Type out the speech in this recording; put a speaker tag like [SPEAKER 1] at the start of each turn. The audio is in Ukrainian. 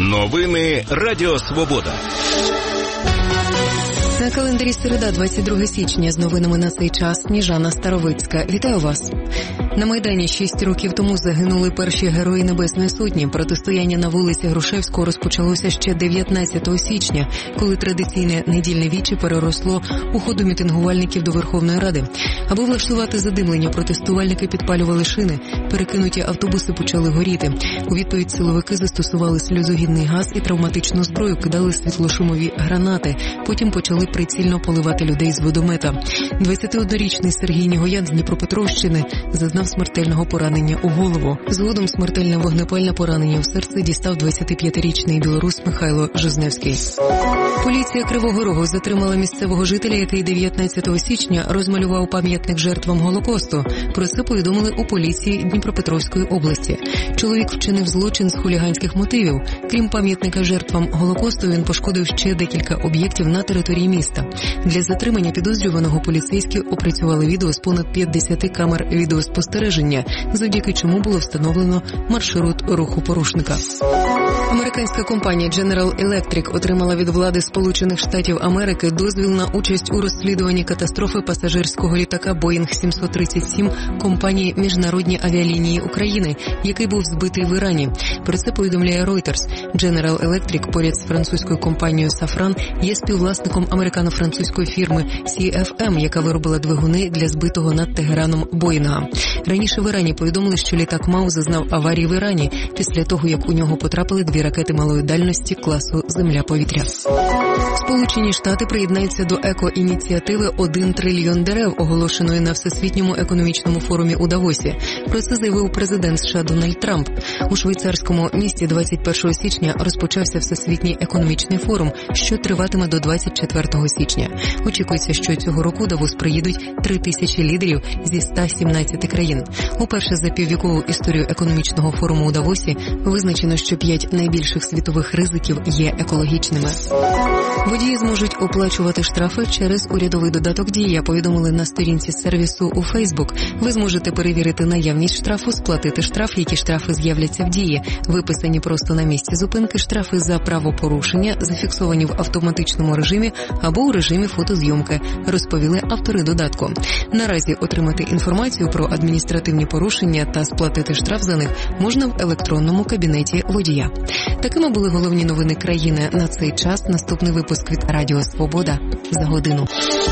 [SPEAKER 1] Новини Радіо Свобода.
[SPEAKER 2] На календарі середа, 22 січня, з новинами на цей час Сніжана Старовицька. Вітаю вас. На Майдані 6 років тому загинули перші герої Небесної Сотні. Протистояння на вулиці Грушевського розпочалося ще 19 січня, коли традиційне недільне віче переросло у ходу мітингувальників до Верховної Ради. Аби влаштувати задимлення, протестувальники підпалювали шини, перекинуті автобуси почали горіти. У відповідь силовики застосували сльозогінний газ і травматичну зброю, кидали світлошумові гранати. Потім почали прицільно поливати людей з водомета. 21-річний Сергій Нігоян з Дніпропетровщини зазнав смертельного поранення у голову. Згодом смертельне вогнепальне поранення у серце дістав 25-річний білорус Михайло Жизневський. Поліція Кривого Рогу затримала місцевого жителя, який 19 січня розмалював пам'ятник жертвам Голокосту. Про це повідомили у поліції Дніпропетровської області. Чоловік вчинив злочин з хуліганських мотивів. Крім пам'ятника жертвам Голокосту, він пошкодив ще декілька об'єктів на території міста. Для затримання підозрюваного поліцейські опрацювали відео з понад 50 камер відеоспостереження, завдяки чому було встановлено маршрут руху порушника. Американська компанія General Electric отримала від влади Сполучених Штатів Америки дозвіл на участь у розслідуванні катастрофи пасажирського літака Boeing 737 компанії Міжнародні авіалінії України, який був збитий в Ірані. Про це повідомляє Reuters. General Electric поряд з французькою компанією Safran є співвласником американо-французької фірми CFM, яка виробила двигуни для збитого над Тегераном Боїнга. Раніше в Ірані повідомили, що літак МАУ зазнав аварії в Ірані після того, як у нього потрапили 2 ракети малої дальності класу «Земля-повітря». Сполучені Штати приєднаються до еко-ініціативи «1 трильйон дерев», оголошеної на Всесвітньому економічному форумі у Давосі. Про це заявив президент США Дональд Трамп. У швейцарському місті 21 січня розпочався Всесвітній економічний форум, що триватиме до 24 січня. Очікується, що цього року у Давос приїдуть 3000 лідерів зі 117 країн. Уперше за піввікову історію економічного форуму у Давосі визначено, що 5 найбільших світових ризиків є екологічними. Водії зможуть оплачувати штрафи через урядовий додаток «Дія», повідомили на сторінці сервісу у Фейсбук. Ви зможете перевірити наявність штрафу, сплатити штраф, які штрафи з'являться в «Дії». Виписані просто на місці зупинки штрафи за правопорушення, зафіксовані в автоматичному режимі або у режимі фотозйомки, розповіли автори додатку. Наразі отримати інформацію про адміністративні порушення та сплатити штраф за них можна в електронному кабінеті водія. Такими були головні новини країни на цей час. Наступний випуск від Радіо Свобода за годину.